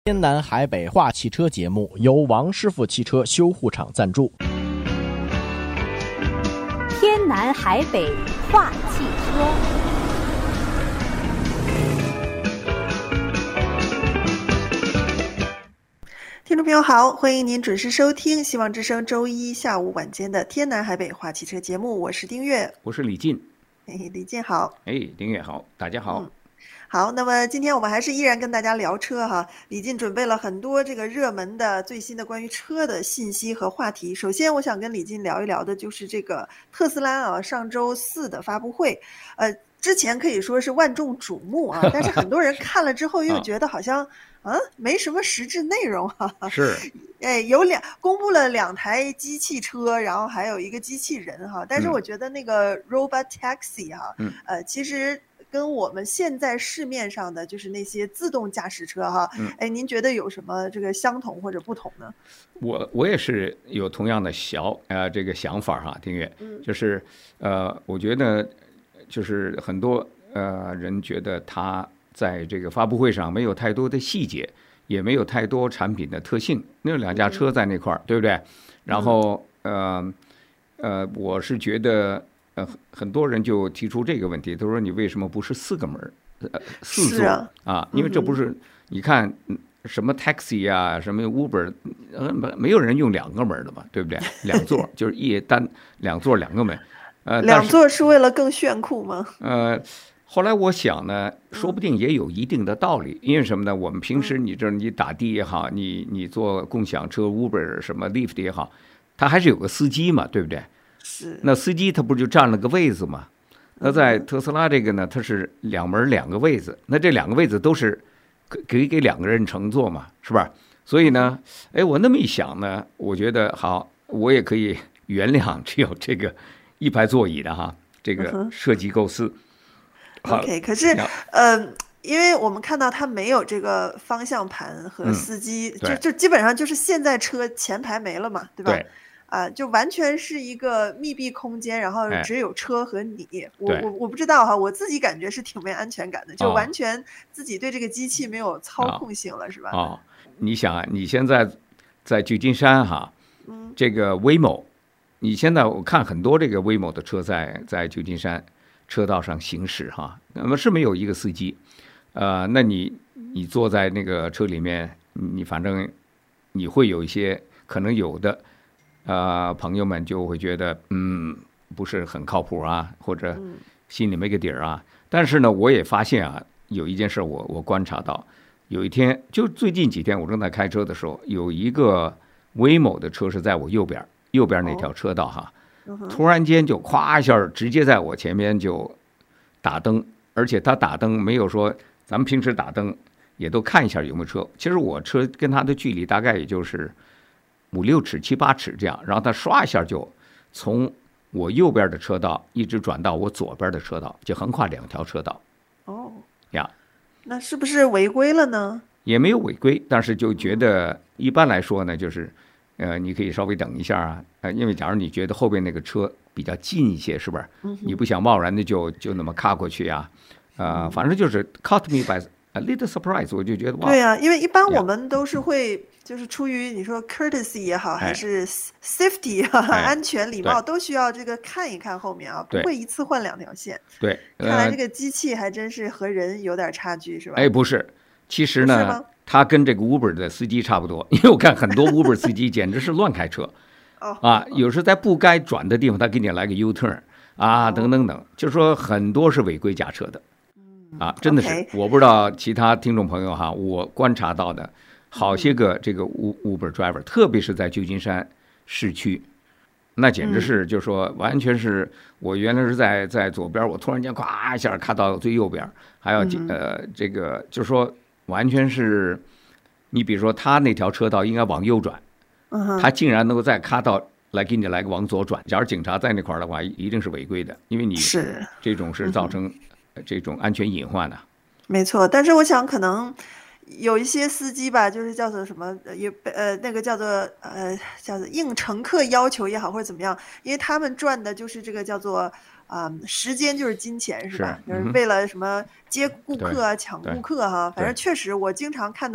天南海北话汽车节目由王师傅汽车修护厂赞助。 天南海北话汽车。 听众朋友好，欢迎您准时收听希望之声周一下午晚间的天南海北话汽车节目，我是丁月， 我是李进。 李进好。 丁月好，大家好。 好，那么今天我们还是依然跟大家聊车哈。李进准备了很多这个热门的最新的关于车的信息和话题。首先我想跟李进聊一聊的就是这个特斯拉啊，上周四的发布会，之前可以说是万众瞩目啊，但是很多人看了之后又觉得好像没什么实质内容哈。 是， 公布了2台机器车，然后还有一个机器人哈。但是我觉得那个 Robot Taxi 哈，其实跟我们现在市面上的就是那些自动驾驶车哈，您觉得有什么这个相同或者不同呢？ 我也是有同样的这个想法哈，丁月，就是我觉得就是很多人觉得他在这个发布会上没有太多的细节，也没有太多产品的特性，那2架车在那块儿，对不对？然后我是觉得。很多人就提出这个问题，他说你为什么不是4个门4座啊？因为这不是你看什么 taxi 啊，什么 Uber， 没有人用2个门的嘛，对不对？2座就是2座2个门 ，2座是为了更炫酷吗？ 后来我想呢，说不定也有一定的道理，因为什么呢？我们平时你打的也好，你坐共享车 Uber 什么 Lyft 也好，它还是有个司机嘛，对不对？ 是， 那司机他不就占了个位子吗？那在特斯拉这个呢，它是2门2个位子，那这2个位子都是给2个人乘坐嘛，是吧？所以呢，我那么一想呢，我觉得好，我也可以原谅只有这个1排座椅的哈，这个设计构思。 OK， 可是因为我们看到它没有这个方向盘和司机，就基本上就是现在车前排没了嘛，对吧？ 对。 就完全是一个密闭空间，然后只有车和你。我不知道哈，我自己感觉是挺没安全感的，就完全自己对这个机器没有操控性了，是吧？ 你想啊，你现在在旧金山哈，这个 Waymo， 你现在我看很多这个 Waymo 的车在旧金山车道上行驶哈，那么是没有一个司机，那你坐在那个车里面，你反正你会有一些可能有的。朋友们就会觉得不是很靠谱啊，或者心里没个底儿啊。但是呢，我也发现啊，有一件事我观察到，有一天就最近几天，我正在开车的时候，有一个Waymo的车是在我右边那条车道哈，突然间就咵一下直接在我前面就打灯，而且他打灯没有说咱们平时打灯也都看一下有没有车，其实我车跟他的距离大概也就是5、6尺、7、8尺这样，然后他刷一下就从我右边的车道一直转到我左边的车道，就横跨2条车道。 那是不是违规了呢？ 也没有违规，但是就觉得一般来说呢，就是你可以稍微等一下啊，因为假如你觉得后边那个车比较近一些，是不是？你不想贸然的就那么卡过去呀？反正就是 caught me by a little surprise， 我就觉得哇。 对呀，因为一般我们都是会。就是出于你说 courtesy 也好，还是 safety 安全礼貌，都需要这个看一看后面啊，不会一次换2条线。 对， 看来这个机器还真是和人有点差距，是吧？ 不是，其实呢，他跟这个 Uber 的司机差不多，因为我看很多 Uber 司机简直是乱开车，有时在不该转的地方，他给你来个 U turn 等等等，就是说很多是违规驾车的，真的是，我不知道其他听众朋友哈，我观察到的。好些个这个 Uber driver， 特别是在旧金山市区，那简直是就是说完全是我原来是在左边，我突然间咵一下看到最右边，还有这个就是说完全是，你比如说他那条车道应该往右转，他竟然能够再卡到给你来个往左转。假如警察在那块的话，一定是违规的，因为你是这种是造成这种安全隐患的。 没错，但是我想可能。有一些司机吧，就是叫做什么那个叫做应乘客要求也好，或者怎么样，因为他们赚的就是这个叫做时间就是金钱，是吧？就是为了什么接顾客啊、抢顾客哈。反正确实，我经常看到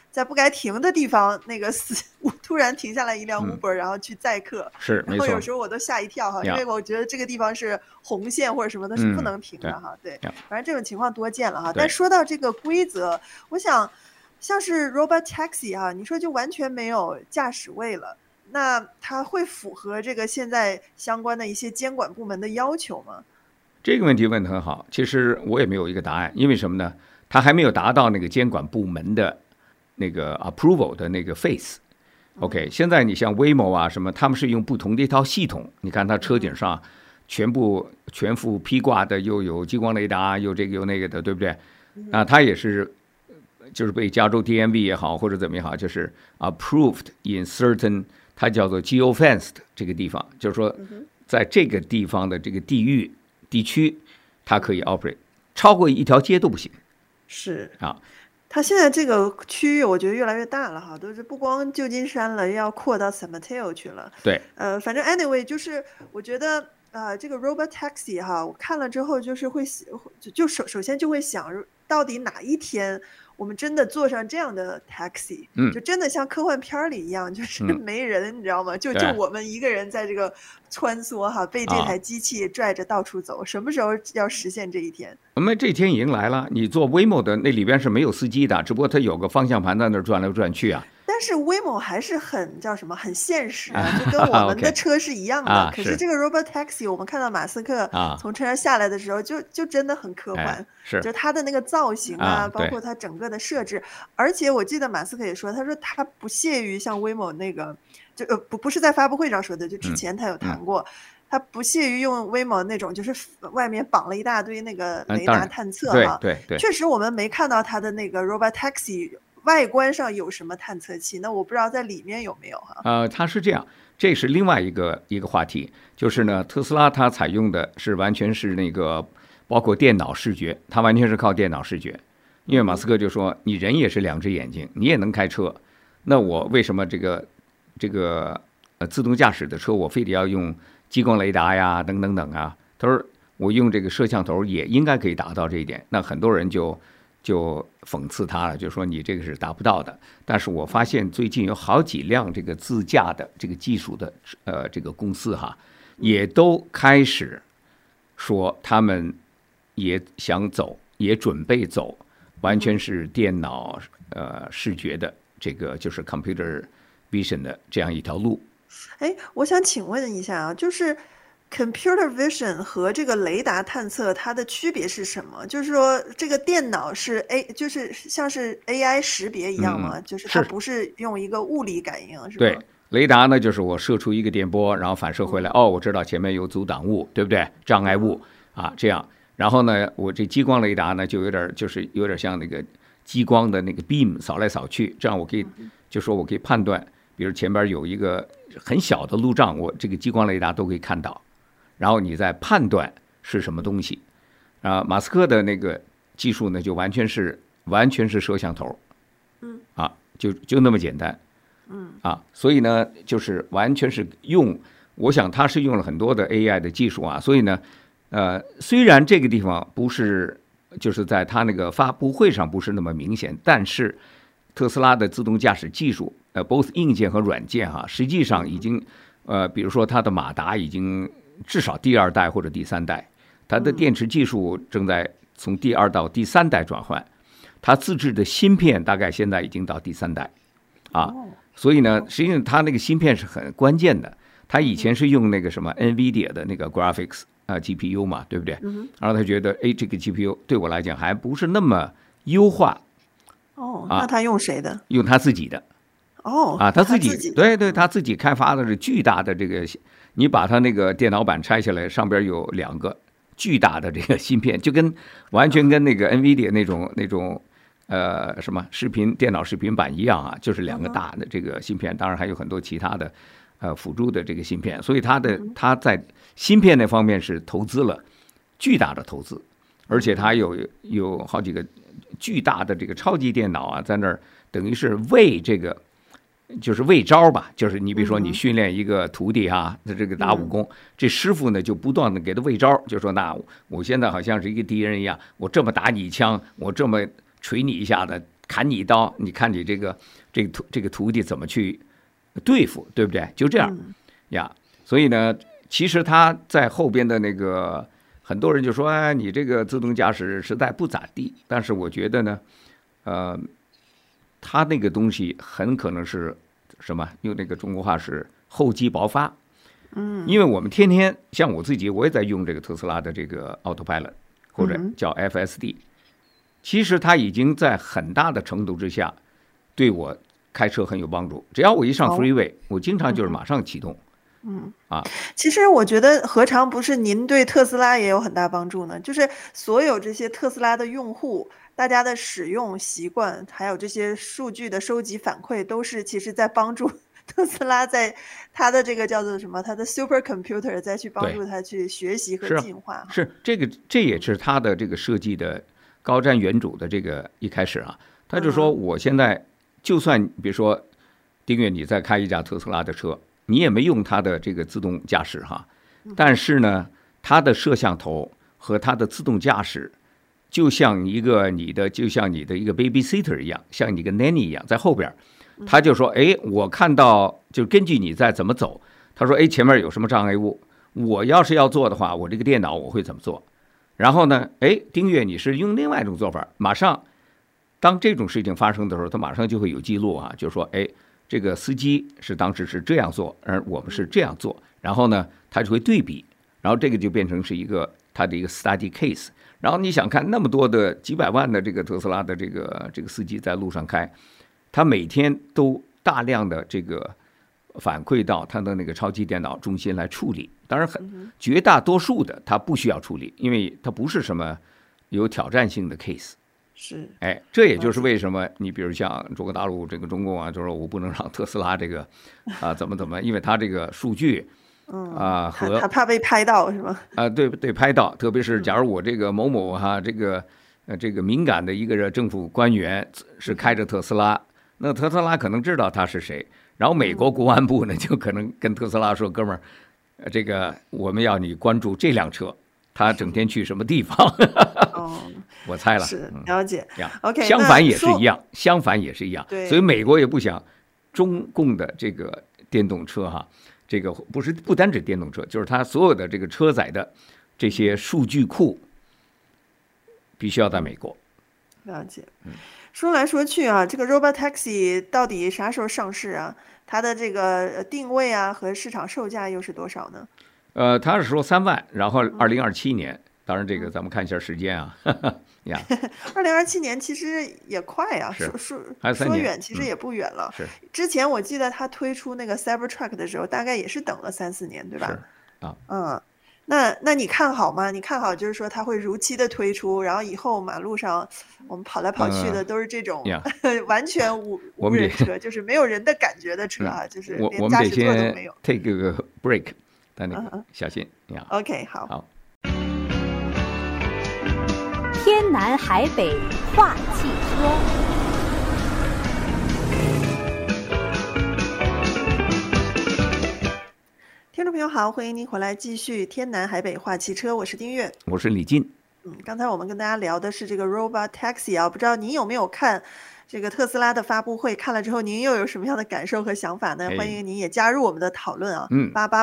在不该停的地方那个突然停下来一辆 Uber，然后去载客。 是，没错。 然后有时候我都吓一跳哈，因为我觉得这个地方是红线或者什么的，是不能停的哈。对，反正这种情况多见了哈。但说到这个规则，我想像是 Robot Taxi 哈，你说就完全没有驾驶位了，那它会符合这个现在相关的一些监管部门的要求吗？ 这个问题问得很好，其实我也没有一个答案，因为什么呢？它还没有达到那个监管部门的那个 approval 的那个 phase。OK， 现在你像 Waymo 啊什么，他们是用不同的一套系统。你看它车顶上全副披挂的，又有激光雷达，有这个有那个的，对不对？啊，它也是就是被加州 DMV 也好或者怎么也好，就是 approved in certain， 它叫做 geofenced 这个地方，就是说在这个地方的这个地区，它可以 operate， 超过一条街都不行。 是啊， 它现在这个区域我觉得越来越大了哈，都是不光旧金山了，要扩到 San Mateo 去了。 对， 反正 anyway 就是我觉得这个 Robot Taxi 哈，我看了之后就是会首先就会想，到底哪一天我们真的坐上这样的 taxi，就真的像科幻片里一样，就是没人，你知道吗？就我们一个人在这个穿梭哈，被这台机器拽着到处走。什么时候要实现这一天？ 我们这天已经来了。你坐 Waymo 的那里边是没有司机的，只不过它有个方向盘在那转来转去啊。 但是 Waymo 还是很叫什么，很现实啊，就跟我们的车是一样的。可是这个 Robot Taxi， 我们看到马斯克从车上下来的时候，就真的很科幻，就他的那个造型啊，包括他整个的设置。而且我记得马斯克也说，他说他不屑于像 Waymo 那个，就不是在发布会上说的，就之前他有谈过。他不屑于用 Waymo 那种，就是外面绑了一大堆那个雷达探测哈。 对， 确实我们没看到他的那个 Robot Taxi。外观上有什么探测器？那我不知道在里面有没有哈。 它是这样，这是另外一个话题，就是呢，特斯拉它采用的是完全是那个包括电脑视觉，它完全是靠电脑视觉。因为马斯克就说，你人也是两只眼睛，你也能开车，那我为什么这个自动驾驶的车我非得要用激光雷达呀等等等啊？他说我用这个摄像头也应该可以达到这一点。那很多人就讽刺他了，就说你这个是达不到的。但是我发现最近有好几辆这个自驾的这个技术的这个公司哈，也都开始说他们也想走，也准备走，完全是电脑视觉的这个就是 computer vision 的这样一条路。 哎，我想请问一下啊，就是Computer Vision 和这个雷达探测它的区别是什么？就是说这个电脑是就是像是 AI 识别一样吗？就是它不是用一个物理感应，是吧？ 对，雷达呢就是我射出一个电波，然后反射回来，我知道前面有阻挡物，对不对？障碍物啊，这样。然后呢，我这激光雷达呢就有点像那个激光的那个 beam 扫来扫去，这样我可以我可以判断，比如前边有一个很小的路障，我这个激光雷达都可以看到。然后你再判断是什么东西，马斯克的那个技术呢，就完全是摄像头，就那么简单，所以呢，就是完全是我想他是用了很多的 AI 的技术啊，所以呢，虽然这个地方不是就是在他那个发布会上不是那么明显，但是特斯拉的自动驾驶技术，both 硬件和软件实际上已经比如说它的马达已经至少第2代或者第3代，它的电池技术正在从第2到第3代转换，它自制的芯片大概现在已经到第3代，所以呢，实际上它那个芯片是很关键的。它以前是用那个什么 NVIDIA 的那个 graphics GPU 嘛，对不对？然后他觉得，这个 GPU 对我来讲还不是那么优化。 那他用谁的？ 用他自己的。他自己对，他自己开发的是巨大的这个。你把它那个电脑板拆下来，上边有2个巨大的这个芯片，就完全跟那个 NVIDIA 那种什么电脑视频板一样就是2个大的这个芯片，当然还有很多其他的辅助的这个芯片，所以他在芯片那方面是投资了巨大的投资，而且他有好几个巨大的这个超级电脑在那儿，等于是为这个。就是为招吧，就是你比如说你训练一个徒弟这个打武功，这师傅呢就不断的给他喂招，就说那我现在好像是一个敌人一样，我这么打你一枪，我这么捶你一下的， 砍你一刀，你看你这个徒弟怎么去对付，对不对？就这样呀。所以呢，其实他在后边的那个很多人就说，哎，你这个自动驾驶实在不咋地。但是我觉得呢，他那个东西很可能是什么？用那个中国话是厚积薄发。因为我们天天像我自己，我也在用这个特斯拉的这个 Autopilot 或者叫 FSD，其实它已经在很大的程度之下对我开车很有帮助。只要我一上 freeway，我经常就是马上启动。 其实我觉得何尝不是您对特斯拉也有很大帮助呢？就是所有这些特斯拉的用户，大家的使用习惯，还有这些数据的收集反馈，都是其实在帮助特斯拉在它的这个叫做什么，它的 supercomputer 再去帮助它去学习和进化。 是这也是它的这个设计的高瞻远瞩的这个一开始啊，他就说我现在就算比如说丁月你在开一架特斯拉的车，你也没用它的这个自动驾驶哈，但是呢，它的摄像头和它的自动驾驶就像你的一个 babysitter 一样，像你一个 nanny 一样在后边。他就说，哎，我看到就根据你在怎么走，他说，哎，前面有什么障碍物，我要是要做的话，我这个电脑我会怎么做？然后呢，哎，丁月你是用另外一种做法，马上当这种事情发生的时候，他马上就会有记录啊，就说，哎，这个司机是当时是这样做，而我们是这样做，然后呢，他就会对比，然后这个就变成是他的一个 study case。然后你想看那么多的几百万的这个特斯拉的这个司机在路上开。他每天都大量的这个反馈到他的那个超级电脑中心来处理，当然绝大多数的他不需要处理，因为他不是什么有挑战性的 case。 是， 哎，这也就是为什么你比如像中国大陆这个中共啊，就说我不能让特斯拉这个怎么，因为他这个数据和他怕被拍到是吗？ 对，拍到，特别是假如我这个某某这个敏感的一个政府官员是开着特斯拉。那特斯拉可能知道他是谁，然后美国国安部呢就可能跟特斯拉说，哥们儿，这个我们要你关注这辆车，他整天去什么地方？我猜了， 是了解。OK， 相反也是一样， 对， 所以美国也不想中共的这个电动车哈，这个不单指电动车，就是它所有的这个车载的这些数据库，必须要在美国。 了解。说来说去啊，这个 Robotaxi 到底啥时候上市啊？它的这个定位啊和市场售价又是多少呢？ 他是说3万，然后2027年，当然这个咱们看一下时间啊。呀 ，2027年其实也快啊，说远其实也不远了。之前我记得他推出那个 Cybertruck 的时候，大概也是等了3-4年，对吧？那你看好吗？你看好就是说它会如期的推出，然后以后马路上我们跑来跑去的都是这种完全无人车，就是没有人的感觉的车啊，就是连驾驶座都没有。 take 个 break， 但那个小心。 OK， 好。 天南海北话汽车。 听众朋友好，欢迎您回来继续天南海北话汽车，我是丁月， 我是李进。 刚才我们跟大家聊的是这个 Robotaxi 啊，不知道您有没有看这个特斯拉的发布会？看了之后您又有什么样的感受和想法呢？欢迎您也加入我们的讨论啊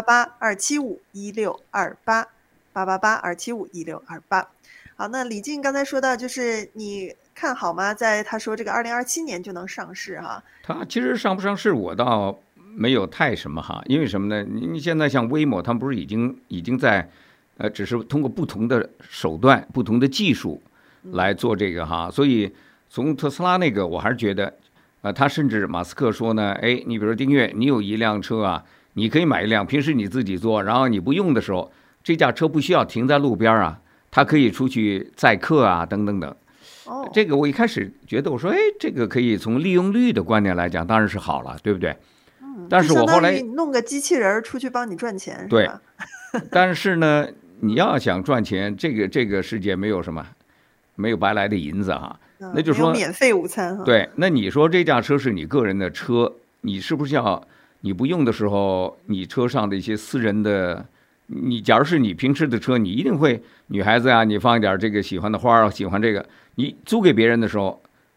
，888-275-1628，888-275-1628。好，那李进刚才说到，就是你看好吗？在他说这个2027年就能上市哈。 他其实上不上市我倒没有太什么哈，因为什么呢？你现在像 Waymo， 他们不是已经在只是通过不同的手段、不同的技术来做这个哈，所以从特斯拉那个，我还是觉得，他甚至马斯克说呢，哎，你比如说丁月，你有一辆车啊，你可以买一辆，平时你自己坐，然后你不用的时候，这架车不需要停在路边啊，它可以出去载客啊，等等等。这个我一开始觉得，我说，哎，这个可以从利用率的观点来讲，当然是好了，对不对？但是我后来弄个机器人出去帮你赚钱， 对。但是呢，你要想赚钱，这个世界没有什么，没有白来的银子哈。那就说免费午餐哈。 对，那你说这架车是你个人的车，你是不是要你不用的时候，你车上的一些私人的，你假如是你平时的车，你一定会女孩子啊，你放一点这个喜欢的花，喜欢这个，你租给别人的时候，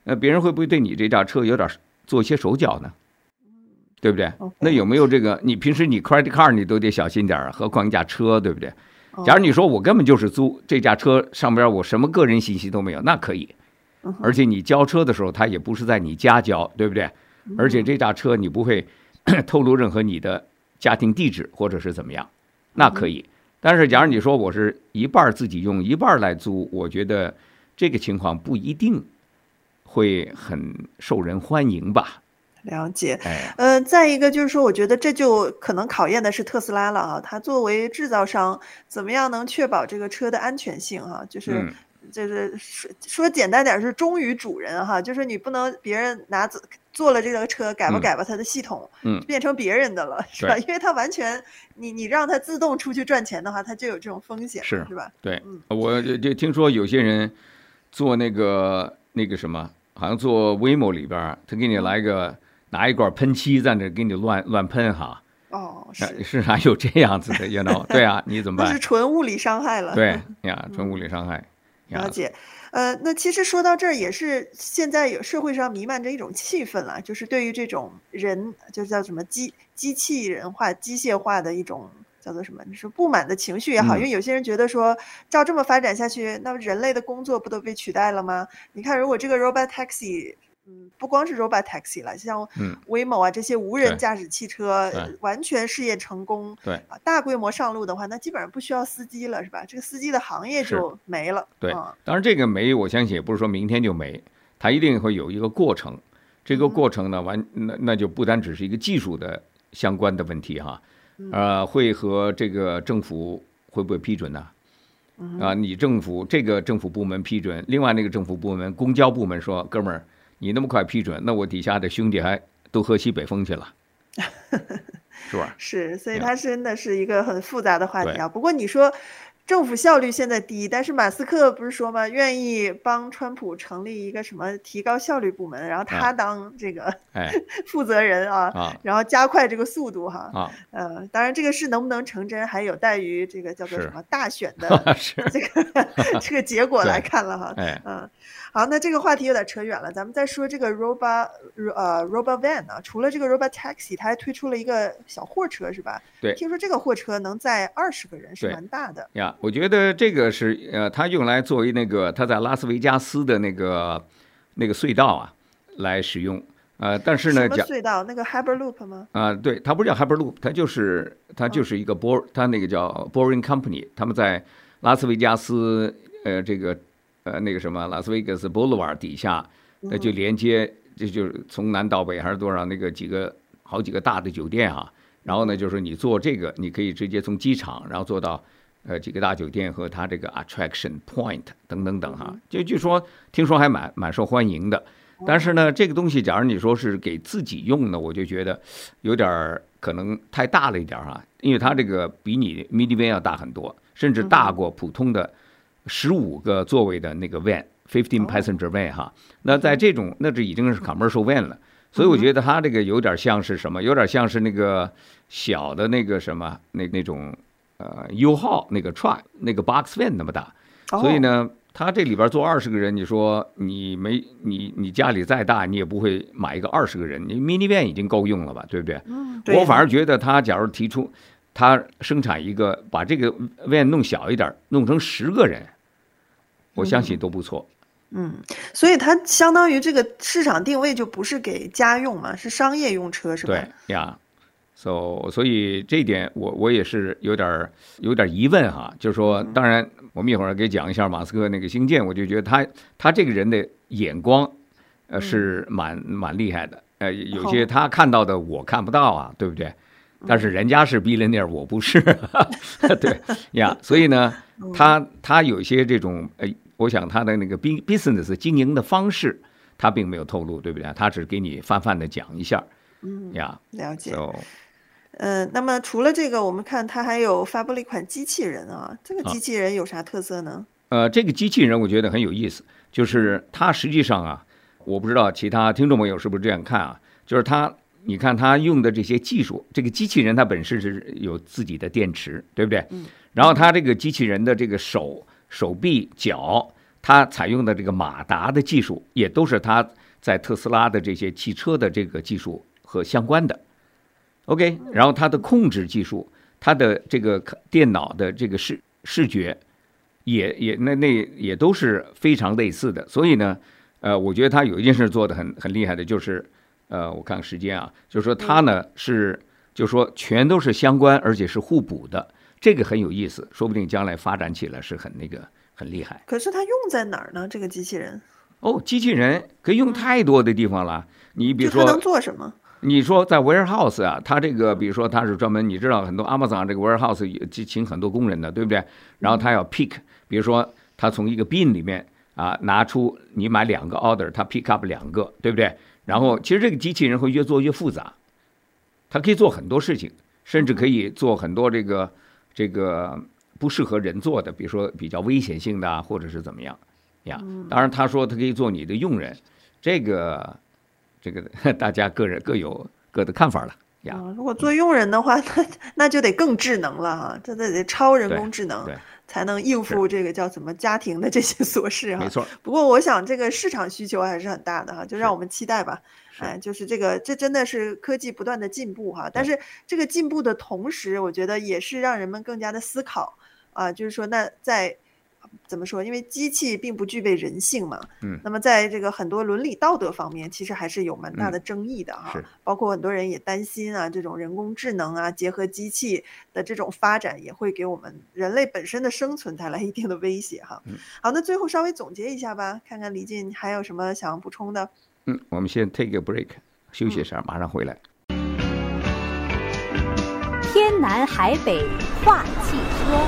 那别人会不会对你这架车有点做一些手脚呢？对不对？ 那有没有这个？你平时你 credit card 你都得小心点，何况一架车，对不对？假如你说我根本就是租这架车，上边我什么个人信息都没有，那可以。而且你交车的时候，它也不是在你家交，对不对？而且这架车你不会透露任何你的家庭地址或者是怎么样，那可以。但是假如你说我是一半自己用，一半来租，我觉得这个情况不一定会很受人欢迎吧。 了解，再一个就是说，我觉得这就可能考验的是特斯拉了啊。它作为制造商，怎么样能确保这个车的安全性啊？就是说简单点是忠于主人哈，就是你不能别人做了这个车改吧它的系统，变成别人的了，是吧？因为它完全你让它自动出去赚钱的话，它就有这种风险，是吧？ 对，我就听说有些人做那个什么，好像做 Waymo 里边，他给你来个。拿一管喷漆在那给你乱喷哈，是还有这样子的对啊，你怎么办？ 那是纯物理伤害了。 对呀，纯物理伤害。 了解，那其实说到这儿，也是现在有社会上弥漫着一种气氛了，就是对于这种人，就叫什么机器人化、机械化的一种叫做什么？你说不满的情绪也好，因为有些人觉得说，照这么发展下去，那人类的工作不都被取代了吗？你看，如果这个 robot taxi。不光是 robot taxi 了，像 Waymo 啊这些无人驾驶汽车完全试验成功，大规模上路的话，那基本上不需要司机了，是吧？这个司机的行业就没了。 对，当然这个没，我相信也不是说明天就没，它一定会有一个过程。这个过程呢，那就不单只是一个技术的相关的问题哈，会和这个政府会不会批准呢？你这个政府部门批准，另外那个政府部门公交部门说，哥们儿。你那么快批准，那我底下的兄弟还都喝西北风去了，是吧？ 是，所以它真的是一个很复杂的话题啊。不过你说政府效率现在低，但是马斯克不是说吗？愿意帮川普成立一个什么提高效率部门，然后他当这个负责人啊，然后加快这个速度哈。当然这个事能不能成真，还有待于这个叫做什么大选的这个结果来看了哈。好，那这个话题有点扯远了，咱们再说这个 robot van 啊，除了这个 robot taxi， 它还推出了一个小货车，是吧？ 对， 听说这个货车能载20个人，是蛮大的呀。我觉得这个是它用来作为那个它在拉斯维加斯的那个隧道啊来使用。但是呢， 什么隧道？那个 Hyperloop 吗？ 对，它不是叫 Hyperloop， 它就是一个它那个叫 Boring Company， 他们在拉斯维加斯这个。那个什么拉斯维加斯 Boulevard 底下，那就连接，就是从南到北还是多少那个好几个大的酒店啊。然后呢，就是你坐这个，你可以直接从机场，然后坐到几个大酒店和它这个 attraction point 等等等哈。就据说听说还蛮受欢迎的。但是呢，这个东西假如你说是给自己用呢，我就觉得有点可能太大了一点哈，因为它这个比你 minivan 要大很多，甚至大过普通的。15个座位的那个 van，15 passenger van 哈，那在这种那这已经是 commercial van 了，所以我觉得它这个有点像是什么，有点像是那个小的那个什么那种U 号那个 truck 那个 box van 那么大，所以呢，它这里边坐20个人，你说你家里再大，你也不会买一个20个人，你 mini van 已经够用了吧，对不对？我反而觉得他假如提出他生产一个把这个 van 弄小一点，弄成10个人。我相信都不错， 所以它相当于这个市场定位就不是给家用嘛，是商业用车，是吧？ 对呀，所以这一点我也是有点疑问哈，就是说，当然我们一会儿给讲一下马斯克那个星舰，我就觉得他这个人的眼光是蛮厉害的，有些他看到的我看不到啊，对不对？但是人家是 billionaire， 我不是，对呀，所以呢，他有些这种我想他的那个 business 经营的方式，他并没有透露，对不对？他只给你泛泛的讲一下，呀， 了解。那么除了这个，我们看他还有发布了一款机器人啊，这个机器人有啥特色呢？ 这个机器人我觉得很有意思，就是它实际上啊，我不知道其他听众朋友是不是这样看啊，就是你看它用的这些技术，这个机器人它本身是有自己的电池，对不对？然后它这个机器人的这个手臂、脚它采用的这个马达的技术，也都是它在特斯拉的这些汽车的这个技术和相关的。OK， 然后它的控制技术，它的这个电脑的这个视觉也都是非常类似的。所以呢，我觉得他有一件事做得很厉害的，就是我看时间啊，就是说他呢就是说全都是相关，而且是互补的，这个很有意思，说不定将来发展起来是很厉害。 可是它用在哪儿呢？这个机器人？ 机器人可以用太多的地方了。你比如说， 它能做什么？ 你说在 warehouse 啊，它这个比如说它是专门，你知道很多 Amazon 这个 warehouse 也请很多工人的，对不对？然后它要 pick， 比如说它从一个 bin 里面拿出你买2个 order， 它 pick up 2个，对不对？然后其实这个机器人会越做越复杂，它可以做很多事情，甚至可以做很多这个不适合人做的，比如说比较危险性的或者是怎么样呀。当然他说他可以做你的佣人，这个大家个人各有各的看法了呀。 如果做佣人的话，那就得更智能了哈，这得超人工智能才能应付这个叫什么家庭的这些琐事哈。 没错。 不过我想这个市场需求还是很大的哈，就让我们期待吧。就是这真的是科技不断的进步哈，但是这个进步的同时，我觉得也是让人们更加的思考就是说那在怎么说？因为机器并不具备人性嘛，那么在这个很多伦理道德方面，其实还是有蛮大的争议的哈。包括很多人也担心这种人工智能结合机器的这种发展，也会给我们人类本身的生存带来一定的威胁哈。好，那最后稍微总结一下吧，看看李进还有什么想要补充的。 我们先 take a break， 休息一下，马上回来。 天南海北话汽车。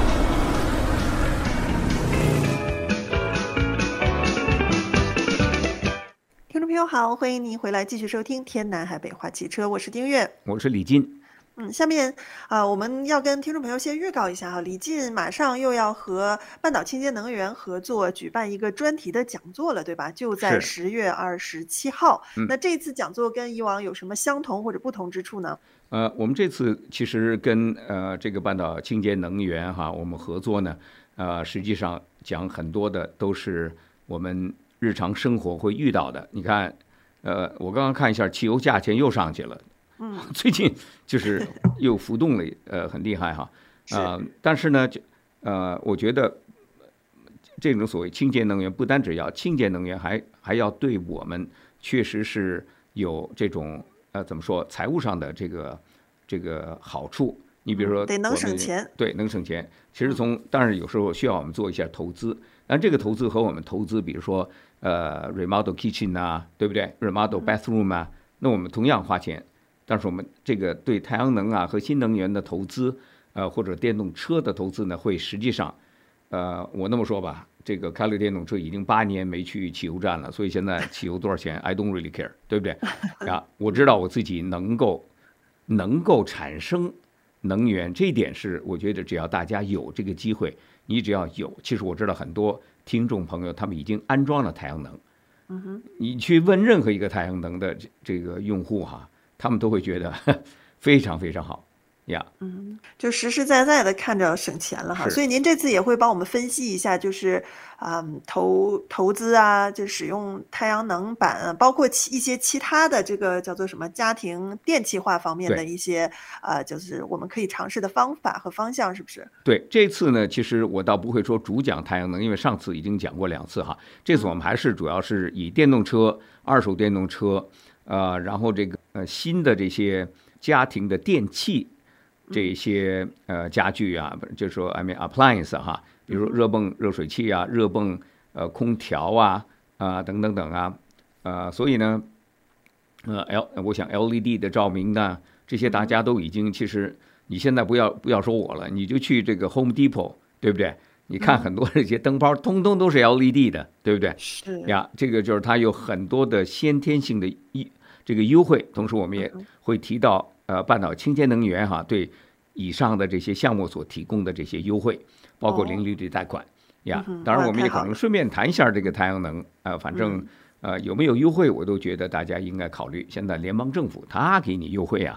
听众朋友好，欢迎您回来继续收听天南海北话汽车，我是丁月， 我是李进。 下面我们要跟听众朋友先预告一下李进马上又要和半岛清洁能源合作举办一个专题的讲座了，对吧？就在10月27号。那这次讲座跟以往有什么相同或者不同之处呢？ 我们这次其实跟这个半岛清洁能源我们合作呢，实际上讲很多的都是我们日常生活会遇到的。你看，我刚刚看一下，汽油价钱又上去了。最近就是又浮动了，很厉害哈。但是呢，我觉得这种所谓清洁能源，不单只要清洁能源，还要对我们确实是有这种怎么说财务上的这个好处。你比如说， 得能省钱， 对，能省钱。其实当然有时候需要我们做一下投资，但这个投资和我们投资，比如说remodel kitchen 对不对 ？remodel bathroom 那我们同样花钱。但是我们这个对太阳能和新能源的投资，或者电动车的投资呢，会实际上，我那么说吧，这个开了电动车已经8年没去汽油站了，所以现在汽油多少钱 ，I don't really care， 对不对？我知道我自己能够产生能源，这一点是我觉得只要大家有这个机会，你只要有，其实我知道很多听众朋友他们已经安装了太阳能，你去问任何一个太阳能的这个用户他们都会觉得非常非常好呀。 就实实在在的看着省钱了哈。所以您这次也会帮我们分析一下，就是投资就使用太阳能板，包括一些其他的这个叫做什么家庭电气化方面的一些就是我们可以尝试的方法和方向，是不是？ 对，这次呢，其实我倒不会说主讲太阳能，因为上次已经讲过2次哈。这次我们还是主要是以电动车、二手电动车。然后这个新的这些家庭的电器，这些家具就是说 I mean appliance 比如热泵热水器热泵空调等等等所以呢我想 LED 的照明呢，这些大家都已经，其实你现在不要说我了，你就去这个 Home Depot， 对不对？你看很多这些灯泡通通都是 LED 的，对不对？ 是这个就是它有很多的先天性的这个优惠，同时我们也会提到半岛清洁能源对以上的这些项目所提供的这些优惠，包括零利率贷款当然我们也可能顺便谈一下这个太阳能反正有没有优惠我都觉得大家应该考虑。现在联邦政府它给你优惠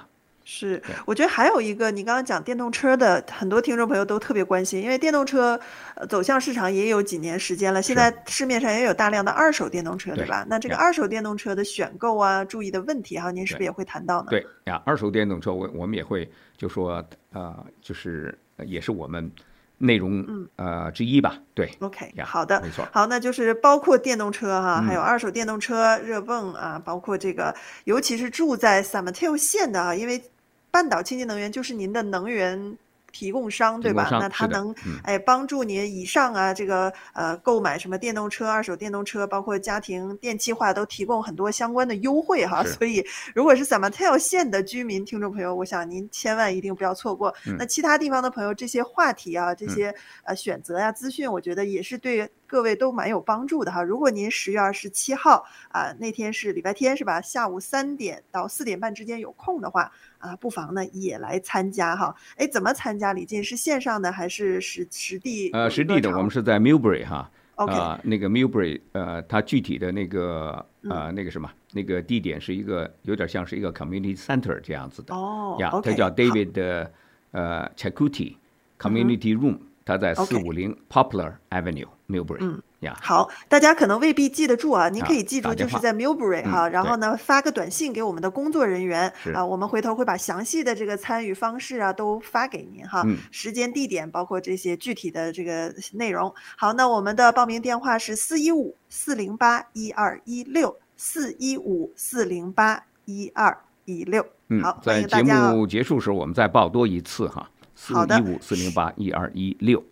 是，我觉得还有一个，你刚刚讲电动车的，很多听众朋友都特别关心，因为电动车走向市场也有几年时间了，现在市面上也有大量的二手电动车，对吧？那这个二手电动车的选购啊，注意的问题哈，您是不是也会谈到呢？ 对呀，二手电动车我们也会就说就是也是我们内容之一吧，对 ，OK， 好的， 没错， 好，那就是包括电动车哈，还有二手电动车、热泵啊，包括这个，尤其是住在 San Mateo 县的啊，因为半岛清洁能源就是您的能源提供商，对吧？那它能帮助您以上啊这个购买什么电动车、二手电动车，包括家庭电气化都提供很多相关的优惠哈。所以如果是 San Mateo 县的居民听众朋友，我想您千万一定不要错过。那其他地方的朋友，这些话题啊，这些选择呀、资讯，我觉得也是对各位都蛮有帮助的哈。如果您10月27号那天是礼拜天是吧？下午3点到4点半之间有空的话不妨呢也来参加哈。哎，怎么参加？李进是线上的还是实地？ 实地的，我们是在 Millbrae 哈。 OK， 那个 Millbrae 它具体的那个那个什么那个地点是一个有点像是一个 community center 这样子的它叫 David Chacuti Community Room， 它在450 Poplar Avenue Millbrae。 好，大家可能未必记得住啊，您可以记住就是在 Millbrae 哈，然后呢发个短信给我们的工作人员我们回头会把详细的这个参与方式都发给您哈，时间地点包括这些具体的这个内容。好，那我们的报名电话是415-408-1216 415-408-1216。好， 在节目结束时我们再报多一次哈。415-408-1216。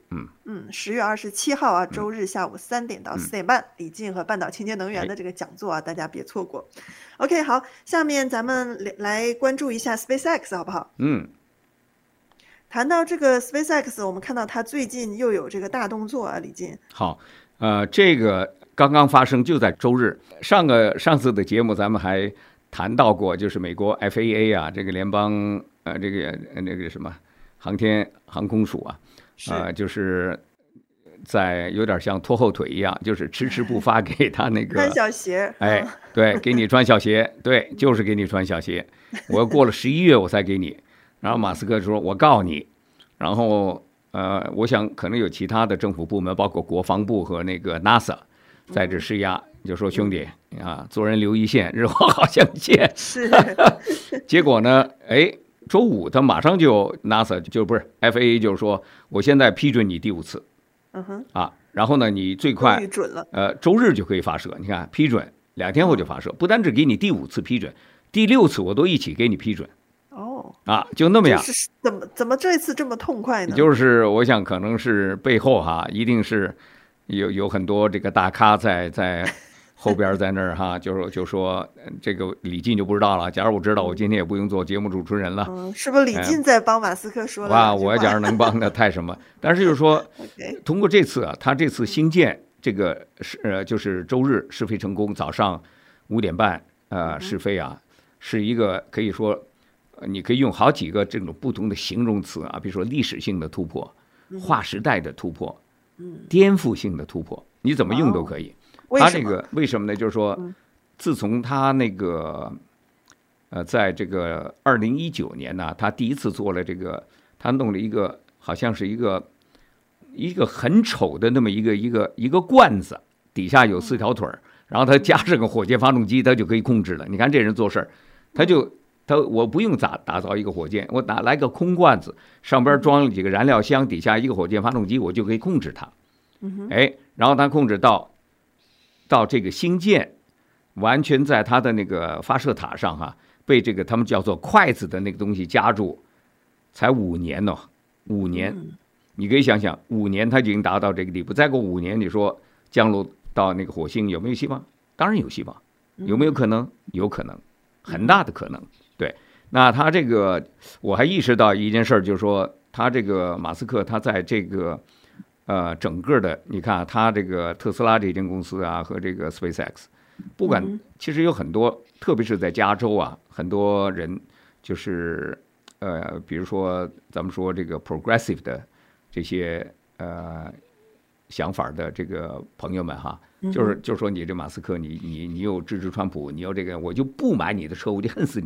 10月27号周日下午3点到4点半，李进和半岛清洁能源的这个讲座大家别错过。OK， 好，下面咱们来关注一下 SpaceX 好不好？谈到这个 SpaceX， 我们看到它最近又有这个大动作李进。 好，这个刚刚发生，就在周日。上次的节目咱们还谈到过，就是美国 FAA 这个联邦这个那个什么。航空署就是在有点像拖后腿一样，就是迟迟不发给他那个穿小鞋。 对，给你穿小鞋，对，就是给你穿小鞋。我过了11月我才给你。然后马斯克说：“我告你。”然后我想可能有其他的政府部门，包括国防部和那个 NASA 在这施压，就说兄弟做人留一线，日后好相见。 是。 结果呢，周五他马上就 NASA 就不是 FAA 就是说，我现在批准你第5次，然后呢你最快准了， 周日就可以发射。你看批准2天后就发射，不单只给你第5次批准，第6次我都一起给你批准。就那么样。 怎么这次这么痛快呢？ 就是我想可能是背后一定是有很多这个大咖在后边在那儿就说这个李进就不知道了。假如我知道，我今天也不用做节目主持人了。 是不是李进在帮马斯克说了？ 哇，我要假如能帮的太什么？但是就是说，通过这次他这次新建这个就是周日试飞成功，早上5点半试飞是一个可以说你可以用好几个这种不同的形容词比如说历史性的突破、划时代的突破、颠覆性的突破，你怎么用都可以。他这个为什么呢？就是说，自从他那个在这个2019年呢，他第一次做了这个，他弄了一个好像是一个很丑的那么一个罐子，底下有4条腿，然后他加上个火箭发动机，他就可以控制了。你看这人做事儿，我不用打造一个火箭，我来个空罐子，上边装了几个燃料箱，底下一个火箭发动机，我就可以控制它。然后他控制到这个星舰完全在它的那个发射塔上被这个他们叫做筷子的那个东西夹住，才5年呢，5年，你可以想想，5年它已经达到这个地步，再过5年，你说降落到那个火星有没有希望？当然有希望，有没有可能？有可能，很大的可能。对，那他这个我还意识到一件事，就是说他这个马斯克他在这个整个的，你看他这个特斯拉这间公司和这个 SpaceX， 不管其实有很多，特别是在加州很多人就是比如说咱们说这个 progressive 的这些想法的这个朋友们就是说你这马斯克你又支持川普，你又这个我就不买你的车，我就恨死你了。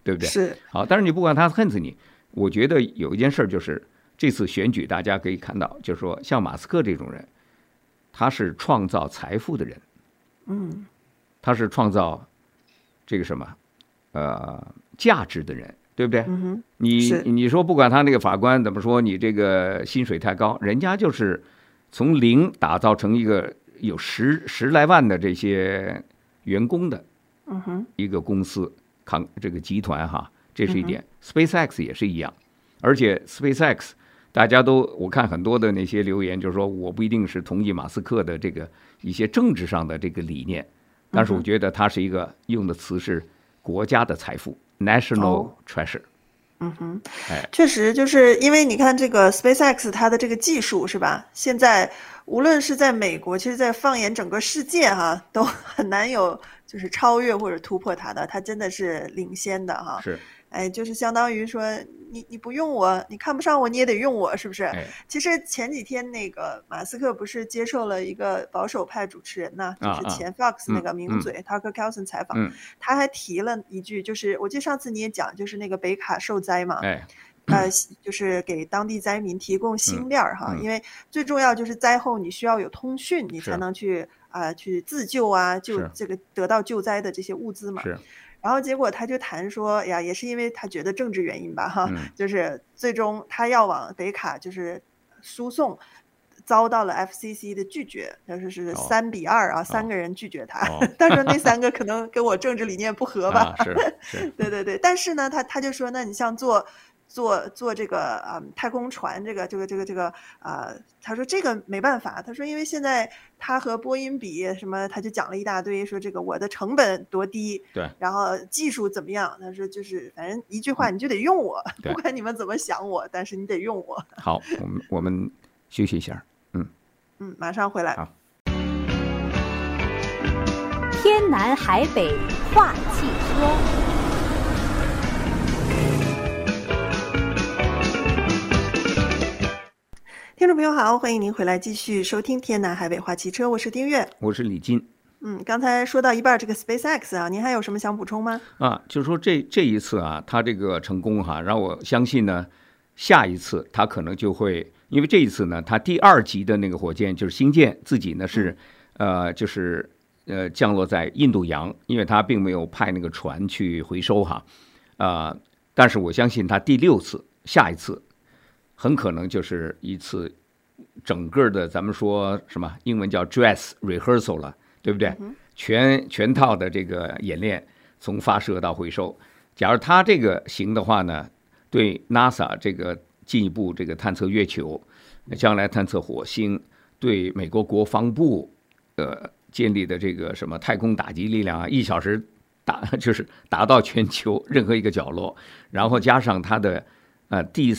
对不对？ 是。 好，但是你不管他恨死你，我觉得有一件事就是这次选举大家可以看到，就是说像马斯克这种人，他是创造财富的人，他是创造这个什么价值的人，对不对？你说不管他那个法官怎么说，你这个薪水太高，人家就是从零打造成一个有十来万的这些员工的一个公司，这个集团哈，这是一点。SpaceX 也是一样，而且 SpaceX 大家都我看很多的那些留言，就是说我不一定是同意马斯克的这个一些政治上的这个理念，但是我觉得他是一个用的词是国家的财富 ，national treasure。 确实，就是因为你看这个 SpaceX 它的这个技术是吧？现在无论是在美国，其实在放眼整个世界哈，都很难有就是超越或者突破它的，它真的是领先的哈。 是。 就是相当于说你不用我，你看不上我，你也得用我，是不是？其实前几天那个马斯克不是接受了一个保守派主持人呢，就是前 Fox 那个名嘴 Tucker Carlson 采访，他还提了一句，就是我记得上次你也讲，就是那个北卡受灾嘛，就是给当地灾民提供星链哈，因为最重要就是灾后你需要有通讯，你才能去自救啊，就这个得到救灾的这些物资嘛。是。然后结果他就谈说呀，也是因为他觉得政治原因吧哈，就是最终他要往北卡就是输送，遭到了 FCC 的拒绝，就是3比2啊，3个人拒绝他。他说那3个可能跟我政治理念不合吧。是对，但是呢，他就说，那你像做这个太空船这个他说这个没办法，他说因为现在他和波音比什么，他就讲了一大堆，说这个我的成本多低，对，然后技术怎么样，他说就是反正一句话，你就得用我，不管你们怎么想我，但是你得用我。 好，我们休息一下， 马上回来。 好。 天南海北话汽车。 听众朋友好，欢迎您回来继续收听天南海北话汽车，我是丁月， 我是李金。 刚才说到一半这个 SpaceX 啊，您还有什么想补充吗？ 就是说这一次啊，他这个成功哈，让我相信呢，下一次他可能就会，因为这一次呢，他第2级的那个火箭就是星舰自己呢是就是降落在印度洋，因为他并没有派那个船去回收哈，但是我相信他第6次下一次。很可能就是一次整个的咱们说什么英文叫 dress rehearsal 了，对不对？全套的这个演练，从发射到回收。假如他这个行的话呢，对 NASA 这个进一步这个探测月球，将来探测火星，对美国国防部建立的这个什么太空打击力量啊，1小时就是打到全球任何一个角落，然后加上它的第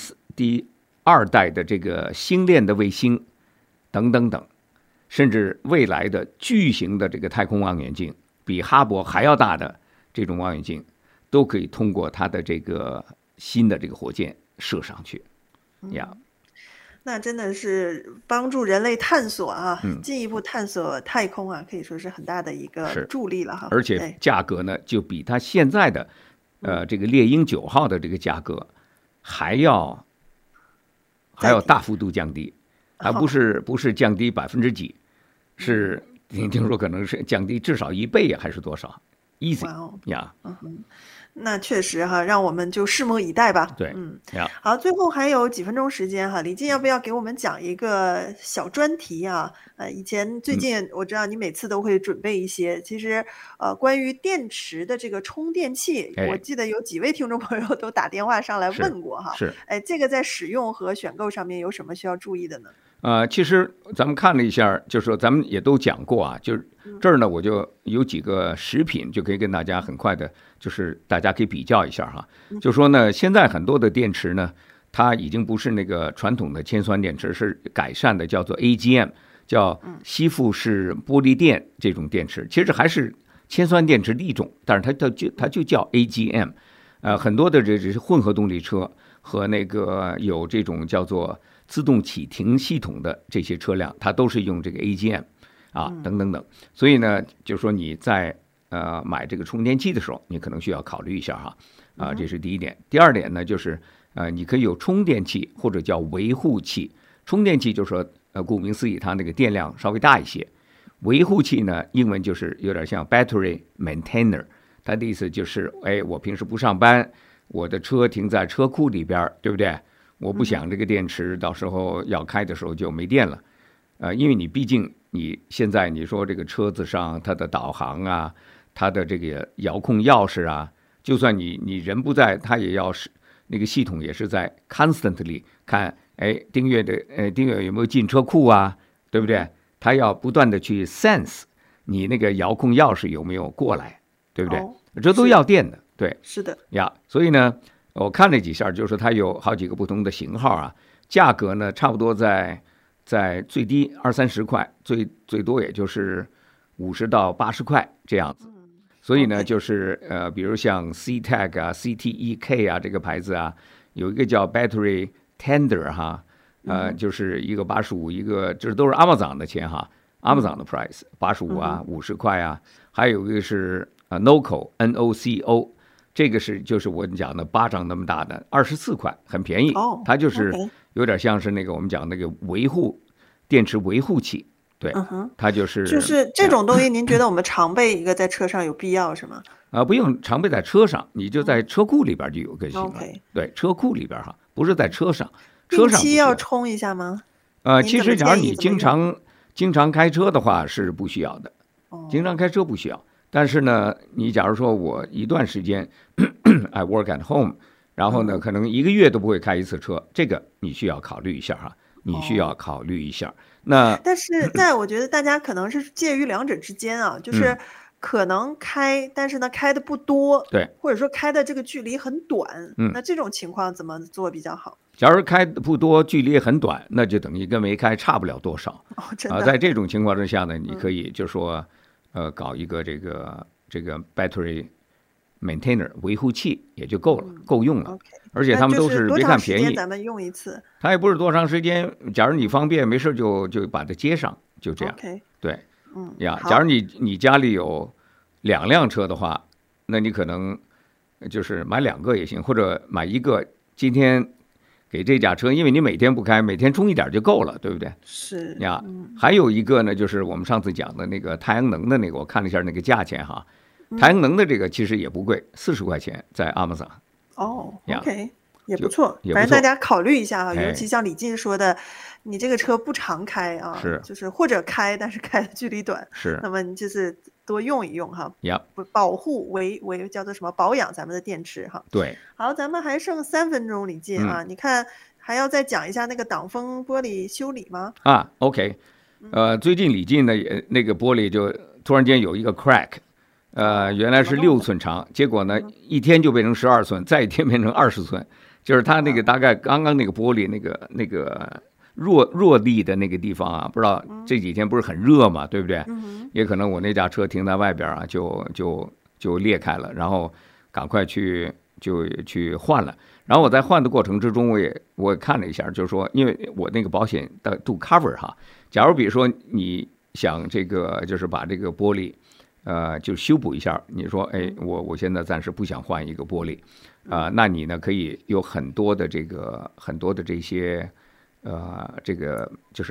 2代的这个星链的卫星等等等，甚至未来的巨型的这个太空望远镜，比哈勃还要大的这种望远镜，都可以通过它的这个新的这个火箭射上去呀。 那真的是帮助人类探索啊，进一步探索太空啊，可以说是很大的一个助力了哈。 而且价格呢，就比它现在的这个猎鹰9号的这个价格还要大幅度降低，还不是降低几%，是听说可能是降低至少1倍还是多少 ？easy 呀。 那确实哈，让我们就拭目以待吧。 对， 好，最后还有几分钟时间哈，李静要不要给我们讲一个小专题啊？最近我知道你每次都会准备一些，其实关于电池的这个充电器，我记得有几位听众朋友都打电话上来问过哈。 是， 这个在使用和选购上面有什么需要注意的呢？ 其实咱们看了一下，就是说咱们也都讲过啊，就是这儿呢，我就有几个食品就可以跟大家很快的，就是大家可以比较一下哈。就说呢，现在很多的电池呢，它已经不是那个传统的铅酸电池，是改善的，叫做 AGM， 叫吸附式玻璃电这种电池，其实还是铅酸电池的一种，但是它就叫 AGM。很多的这是混合动力车和那个有这种叫做自动启停系统的这些车辆，它都是用这个 AGM 等等等。所以呢，就是说你在买这个充电器的时候，你可能需要考虑一下哈。 这是第一点。第二点呢，就是你可以有充电器或者叫维护器。充电器就是说顾名思义，它那个电量稍微大一些。维护器呢，英文就是有点像 battery maintainer， 它的意思就是，我平时不上班，我的车停在车库里边，对不对？我不想这个电池到时候要开的时候就没电了。因为你毕竟你现在你说这个车子上它的导航啊，它的这个遥控钥匙啊，就算你人不在，它也要是那个系统也是在 constantly 看，订阅有没有进车库啊，对不对？它要不断的去 sense 你那个遥控钥匙有没有过来，对不对？这都要电的，对， 是的呀。所以呢，我看了几下，就是它有好几个不同的型号啊，价格呢差不多在最低20-30块，最多也就是50到80块这样子。所以呢，就是比如像 CTEK 啊、CTEK 啊这个牌子啊，有一个叫 Battery Tender 哈，就是一个85，一个这都是 Amazon 的钱哈，Amazon 的 price 85啊、50块啊，还有一个是NOCO，这个就是我讲的巴掌那么大的24块，很便宜。它就是有点像是那个我们讲那个电池维护器。对，它就是这种东西，您觉得我们常备一个在车上有必要是吗？ 不用常备在车上，你就在车库里边就有个行了。对，车库里边哈，不是在车上。 定期要充一下吗？ 其实假如你经常开车的话是不需要的，经常开车不需要。但是呢，你假如说我一段时间I work at home， 然后呢，可能1个月都不会开一次车，这个你需要考虑一下哈，你需要考虑一下。 但是我觉得大家可能是介于两者之间啊，就是可能开，但是呢开的不多， 对， 或者说开的这个距离很短，那这种情况怎么做比较好？ 假如开的不多，距离很短，那就等于跟没开差不了多少。在这种情况之下呢，你可以就说搞一个这个 battery maintainer 维护器也就够了，够用了。而且他们都是别看便宜， 咱们用一次， 它也不是多长时间。假如你方便，没事就把它接上，就这样。对，假如你家里有2辆车的话，那你可能就是买2个也行，或者买1个，今天给这架车，因为你每天不开，每天充一点就够了，对不对？ 是呀。还有一个呢，就是我们上次讲的那个太阳能的那个，我看了一下那个价钱哈，太阳能的这个其实也不贵，40块钱在 Amazon。 OK， 也不错，反正大家考虑一下哈，尤其像李进说的，你这个车不常开啊，就是或者开，但是开的距离短，那么你就是多用一用哈，保护叫做什么保养咱们的电池哈。 对， 好，咱们还剩3分钟，李进啊，你看还要再讲一下那个挡风玻璃修理吗 ？OK，最近李进呢那个玻璃就突然间有一个 crack。原来是6寸长，结果呢一天就变成12寸，再一天变成20寸，就是它那个大概刚刚那个玻璃那个弱力的那个地方啊，不知道这几天不是很热嘛，对不对？也可能我那架车停在外边啊，就裂开了，然后赶快去换了。然后我在换的过程之中，我看了一下，就是说，因为我那个保险的do cover哈，假如比如说你想这个就是把这个玻璃。就修补一下。你说，我现在暂时不想换一个玻璃，那你呢可以有很多的这些，这个就是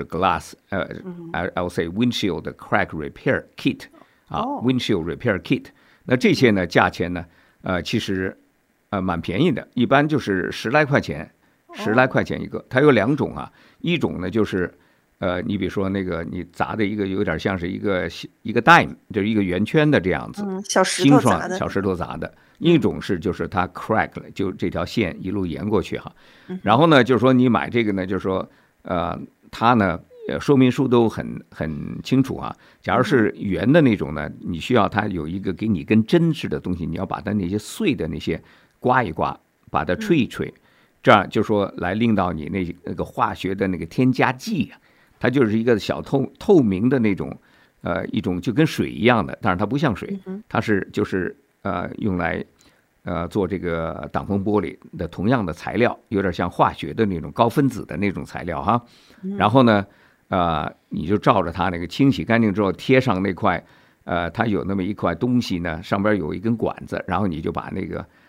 glass，I'll say windshield crack repair kit windshield repair kit。那这些呢价钱呢，其实蛮便宜的，一般就是10来块钱，10来块钱一个。它有2种啊，一种呢就是。你比如说那个你砸的一个有点像是一个 dime， 就是一个圆圈的这样子， 小石头砸的。一种是就是它 crack 了，就这条线一路延过去哈。然后呢，就是说你买这个呢，就是说它呢说明书都很清楚啊。假如是圆的那种呢，你需要它有一个给你跟针似的东西，你要把它那些碎的那些刮一刮，把它吹一吹，这样就说来令到你那个化学的那个添加剂啊。它就是一个小透明的那种，一种就跟水一样的，但是它不像水，它是就是用来做这个挡风玻璃的同样的材料，有点像化学的那种高分子的那种材料哈。然后呢，你就照着它那个清洗干净之后贴上那块，它有那么一块东西呢，上边有一根管子，然后你就把那个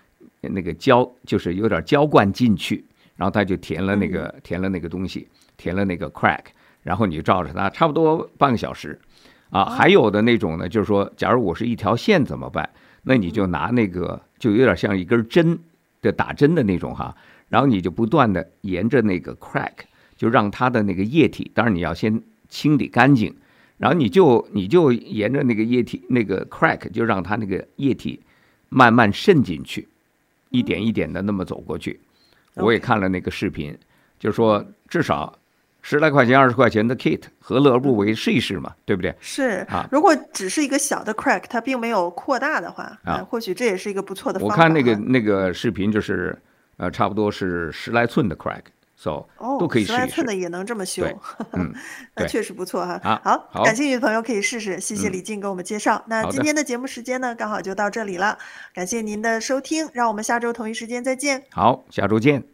那个浇，就是有点浇灌进去，然后它就填了那个东西，填了那个 crack， 然后你就照着它，差不多半个小时。还有的那种呢，就是说，假如我是一条线怎么办？那你就拿那个，就有点像一根针的打针的那种哈，然后你就不断的沿着那个 crack， 就让它的那个液体，当然你要先清理干净，然后你就沿着那个液体那个 crack， 就让它那个液体慢慢渗进去，一点一点的那么走过去。我也看了那个视频，就是说至少10来块钱、20块钱的 kit， 何乐而不为？试一试嘛，对不对？ 是如果只是一个小的 crack， 它并没有扩大的话，或许这也是一个不错的方法。 我看那个视频就是差不多是10来寸的 crack， 都可以试一试。10 来寸的也能这么修，那确实不错哈。 好， 感兴趣的朋友可以试试。谢谢李静给我们介绍。那今天的节目时间呢，刚好就到这里了。感谢您的收听，让我们下周同一时间再见。 好，下周见。